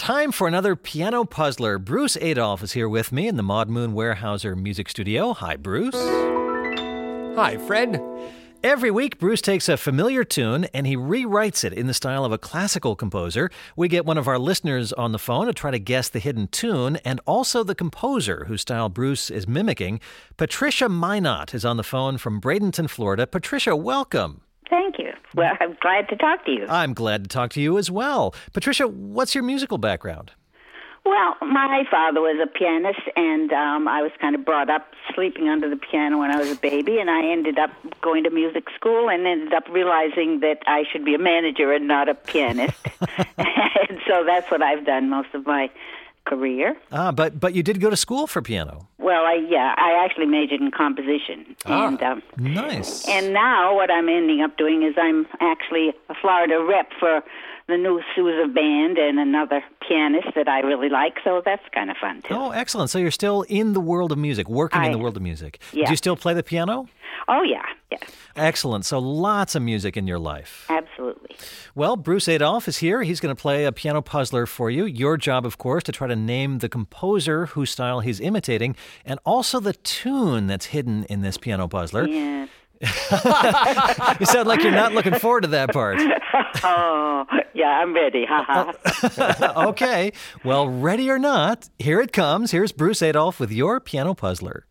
time for another piano puzzler. Bruce Adolphe is here with me in the Maud Moon Weyerhaeuser Music Studio. Hi, Bruce. Hi, Fred. Every week, Bruce takes a familiar tune and he rewrites it in the style of a classical composer. We get one of our listeners on the phone to try to guess the hidden tune and also the composer whose style Bruce is mimicking. Patricia Minot is on the phone from Bradenton, Florida. Patricia, welcome. Thank you. Well, I'm glad to talk to you. I'm glad to talk to you as well. Patricia, what's your musical background? Well, my father was a pianist, and I was kind of brought up sleeping under the piano when I was a baby, and I ended up going to music school and ended up realizing that I should be a manager and not a pianist. And so that's what I've done most of my career. But you did go to school for piano. Well, I actually majored in composition. Nice. And now what I'm ending up doing is I'm actually a Florida rep for the new Sousa Band and another pianist that I really like, so that's kind of fun, too. Oh, excellent. So you're still in the world of music, working in the world of music. Yeah. Do you still play the piano? Oh, yeah. Excellent. So lots of music in your life. Absolutely. Well, Bruce Adolphe is here. He's going to play a piano puzzler for you. Your job, of course, to try to name the composer whose style he's imitating and also the tune that's hidden in this piano puzzler. Yeah. You sound like you're not looking forward to that part. Oh, yeah, I'm ready. Okay. Well, ready or not, here it comes. Here's Bruce Adolphe with your piano puzzler.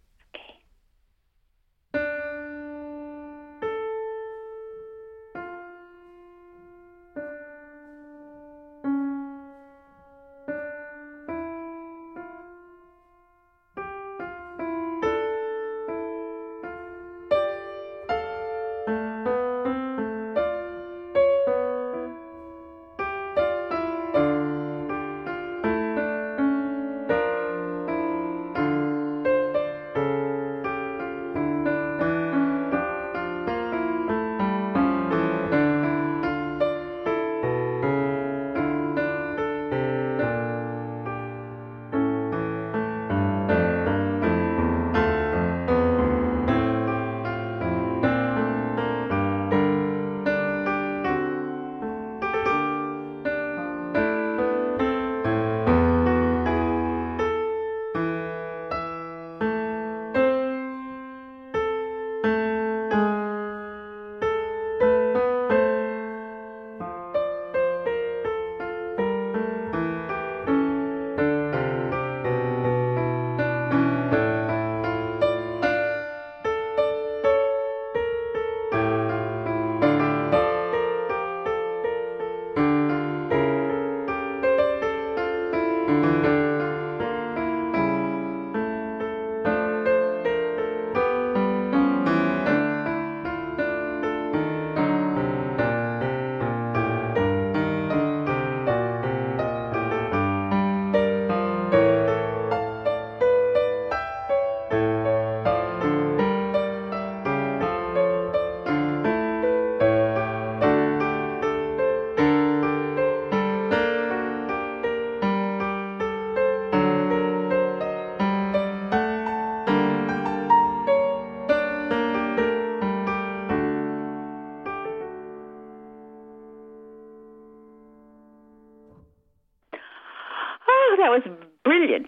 That was brilliant.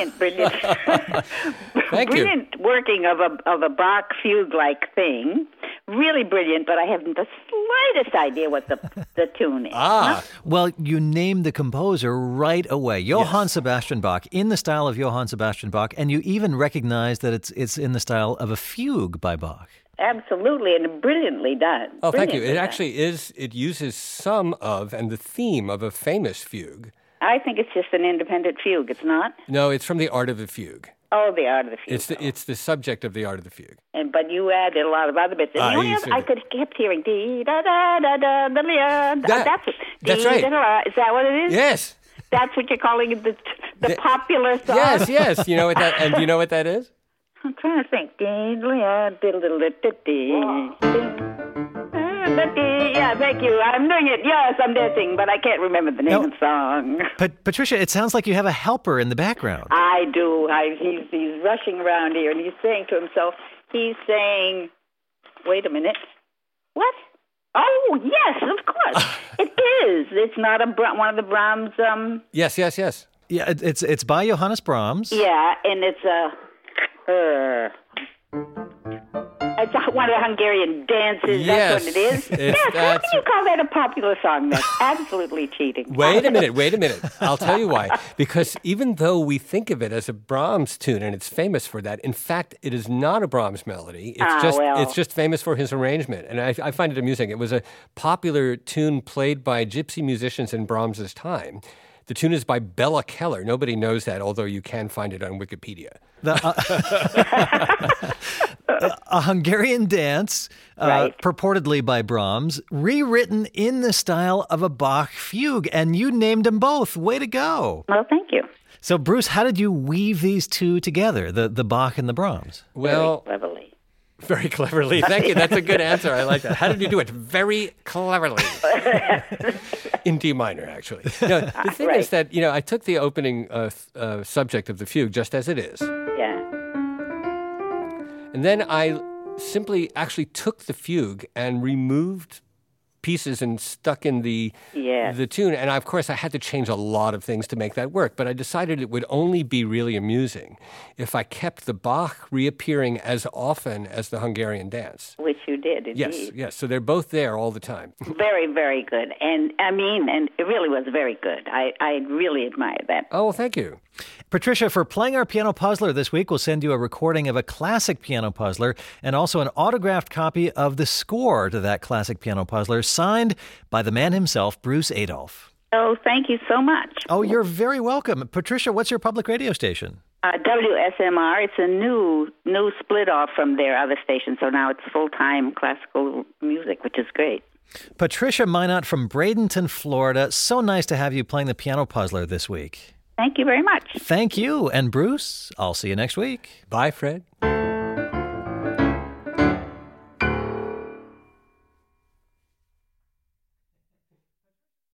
Thank you. Brilliant working of a Bach fugue-like thing. Really brilliant, but I haven't the slightest idea what the tune is. Well, you named the composer right away. Johann Sebastian Bach, in the style of Johann Sebastian Bach, and you even recognize that it's in the style of a fugue by Bach. Absolutely, and brilliantly done. Oh, thank you. It actually is, it uses some of and the theme of a famous fugue. I think it's just an independent fugue, it's not? No, it's from The Art of the Fugue. Oh, The Art of the Fugue. It's the subject of The Art of the Fugue. But you added a lot of other bits. And I kept hearing dee da da da da da da. That's right. Is that what it is? Yes. That's what you're calling the popular song. Yes. You know what that? And do you know what that is? I'm trying to think. Yeah, thank you. I'm doing it. Yes, I'm dancing, but I can't remember the name of the song. Patricia, it sounds like you have a helper in the background. I do. He's rushing around here, and he's saying to himself, wait a minute. What? Oh, yes, of course. It is. It's not one of the Brahms. Yes. Yeah, it's by Johannes Brahms. Yeah, and it's one of the Hungarian dances. Yes. That's what it is. Yes. How can you call that a popular song? That's absolutely cheating. Wait a minute. I'll tell you why. Because even though we think of it as a Brahms tune and it's famous for that, in fact, it is not a Brahms melody. It's just famous for his arrangement. And I find it amusing. It was a popular tune played by gypsy musicians in Brahms's time. The tune is by Bella Keller. Nobody knows that, although you can find it on Wikipedia. A Hungarian dance, Right. purportedly by Brahms, rewritten in the style of a Bach fugue, and you named them both. Way to go. Well, thank you. So, Bruce, how did you weave these two together, the Bach and the Brahms? Well, Very cleverly. very cleverly. Thank you. That's a good answer. I like that. How did you do it? Very cleverly. In D minor, actually. The thing Right. is that, I took the opening subject of the fugue just as it is. Yeah. And then I simply actually took the fugue and removed pieces and stuck in the tune. And of course, I had to change a lot of things to make that work. But I decided it would only be really amusing if I kept the Bach reappearing as often as the Hungarian dance. Which you did, indeed. Yes. So they're both there all the time. Very, very good. And it really was very good. I really admire that. Oh, well, thank you. Patricia, for playing our piano puzzler this week, we'll send you a recording of a classic piano puzzler and also an autographed copy of the score to that classic piano puzzler, signed by the man himself, Bruce Adolphe. Oh, thank you so much. Oh, you're very welcome. Patricia, what's your public radio station? WSMR. It's a new split off from their other station, so now it's full-time classical music, which is great. Patricia Minot from Bradenton, Florida. So nice to have you playing the piano puzzler this week. Thank you very much. Thank you. And Bruce, I'll see you next week. Bye, Fred.